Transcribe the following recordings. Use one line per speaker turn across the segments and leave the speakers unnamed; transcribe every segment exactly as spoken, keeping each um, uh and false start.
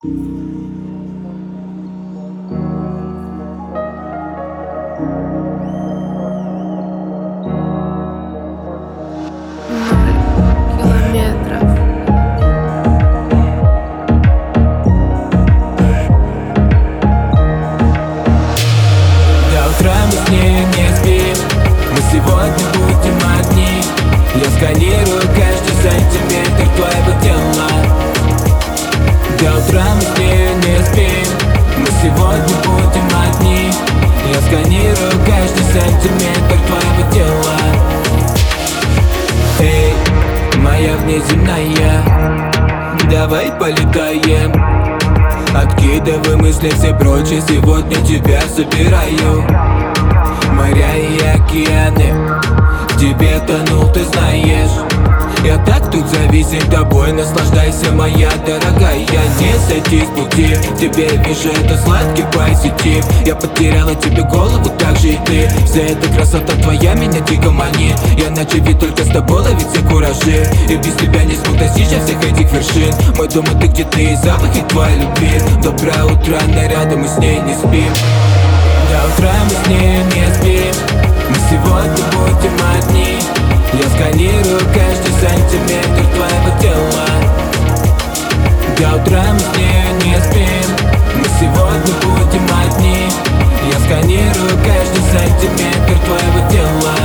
Километров.
До утра мы с ней не спим, мы сегодня будем одни. Я сканирую каждый сантиметр твоего тела. До утра мы с ней не спим, мы сегодня будем одни. Я сканирую каждый сантиметр твоего тела. Эй, моя внеземная, давай полетаем. Откидывай мысли все прочь, и сегодня тебя собираю. Моря и океаны, в тебе тонул, ты знаешь. Я так тут зависим тобой, наслаждайся, моя дорогая. Не сойти с пути, в тебе вижу это сладкий позитив. Я потеряла тебе голову, так же и ты. Вся эта красота твоя меня дико манит. Я начал ведь только с тобой ловить все куражи. И без тебя не смог достичь всех этих вершин. Мой дом это где ты и запахи твоей любви. Доброе утро, наряды, мы с ней не спим. До утра мы с ней не спим, мы сегодня будем одни. Я сканирую каждый сантиметр твоего тела. До утра мы с ней не спим, мы сегодня будем одни. Я сканирую каждый сантиметр твоего тела.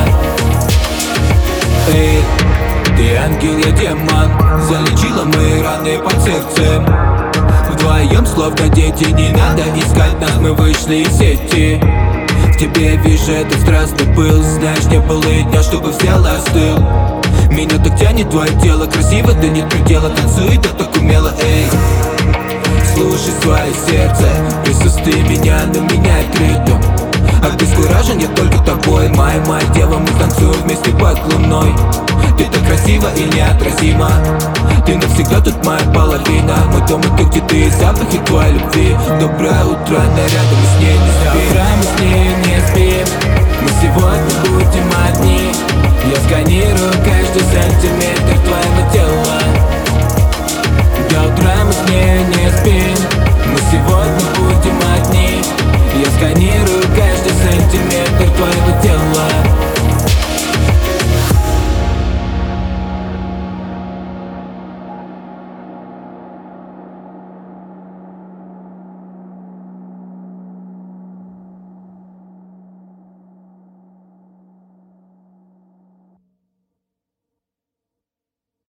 Эй, ты ангел, я демон, залечила мои раны под сердцем. Вдвоем словно дети, не надо искать нас, мы вышли из сети. В тебе вижу этот страстный пыл, знаешь, не было и дня, чтобы взял остыл. Меня так тянет твое тело, красиво, да нет предела, танцует, да так умело, эй. Слушай свое сердце, присутствие меня на меняет ритм. Обескуражен я только тобой, моя моя дева, мы танцуем вместе под луной. Ты так красива и неотразима, ты навсегда тут моя половина. Мой дом это где ты и запахи твоей любви. Доброе утро, наряды, мы с ней не спим. До утра мы с ней не спим, мы сегодня будем одни. Я сканирую каждый сантиметр твоего тела.